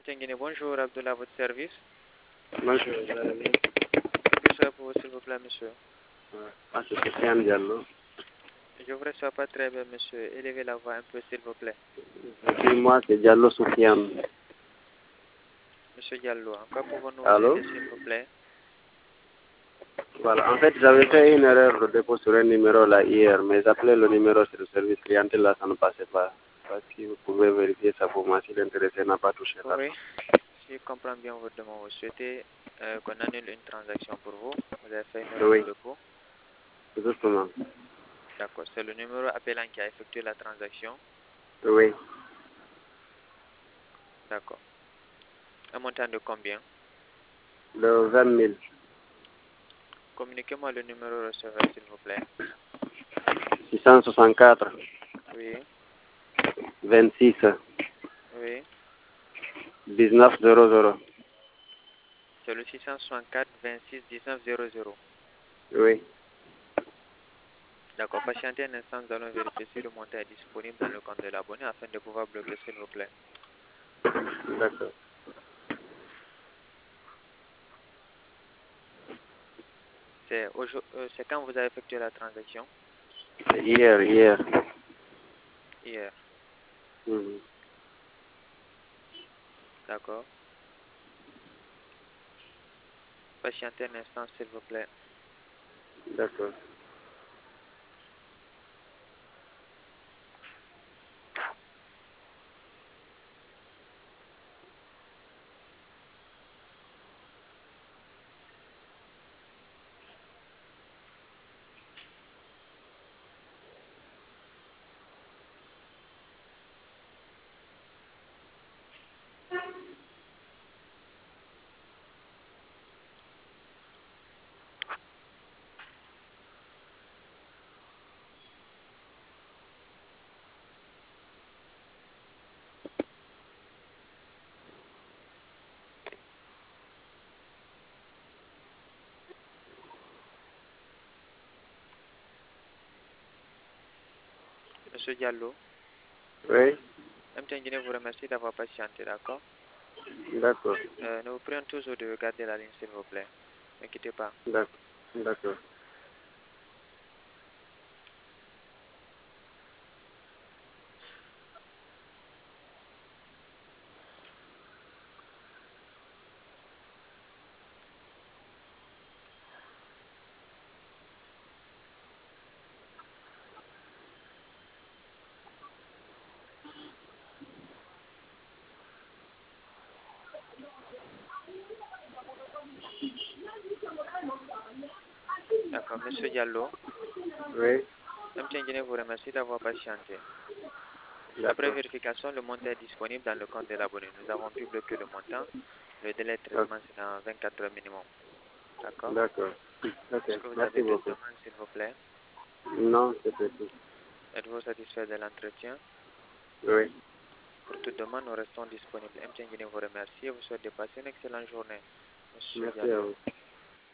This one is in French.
Mtengene, bonjour, Abdullah, à votre service. Bonjour, vous allez bien? Que soit pour vous, s'il vous plaît, monsieur? Ah, c'est Sofiane Diallo. Je vous reçois pas très bien, monsieur. Élevez la voix un peu, s'il vous plaît. Et moi, c'est Diallo Sofiane. Monsieur Diallo, en quoi pouvons-nous vous Allô? aider, s'il vous plaît? Voilà, en fait, j'avais fait une erreur de dépôt sur un numéro là hier, mais j'appelais le numéro sur le service clientèle là, ça ne passait pas. Si vous pouvez vérifier ça pour moi, si l'intéressé n'a pas touché Oui, l'argent. si je comprends bien votre demande, vous souhaitez qu'on annule une transaction pour vous. Vous avez fait une erreur Oui, de dépôt. justement. D'accord, c'est le numéro appelant qui a effectué la transaction. Oui, D'accord. Un montant de combien? de 20 000. Communiquez-moi le numéro receveur, s'il vous plaît. 664, Oui, 26, oui. 19 00. C'est le 664 26 19 00. Oui, D'accord, patientez un instant, nous allons vérifier si le montant est disponible dans le compte de l'abonné afin de pouvoir bloquer, s'il vous plaît. d'accord. C'est quand vous avez effectué la transaction? Hier. Hier. Mhm. D'accord. Patientez un instant, s'il vous plaît. D'accord. Monsieur Diallo, Oui, MTN vous remercie d'avoir patienté, d'accord? d'accord. Nous vous prions toujours de garder la ligne, s'il vous plaît. Ne quittez pas. D'accord. D'accord, monsieur Diallo, Oui, MTN vous remercie d'avoir patienté. Après d'accord. vérification, le montant est disponible dans le compte de l'abonné. Nous avons pu bloquer le montant. Le délai de traitement, c'est dans 24 heures minimum. D'accord? D'accord. Ok, Est-ce que vous merci avez d'autres beaucoup. demandes, s'il vous plaît? Non, c'est tout. Êtes-vous satisfait de l'entretien? Oui, Pour toute demande, nous restons disponibles. MTN vous remercie et vous souhaite de passer une excellente journée, monsieur merci à Diallo. vous.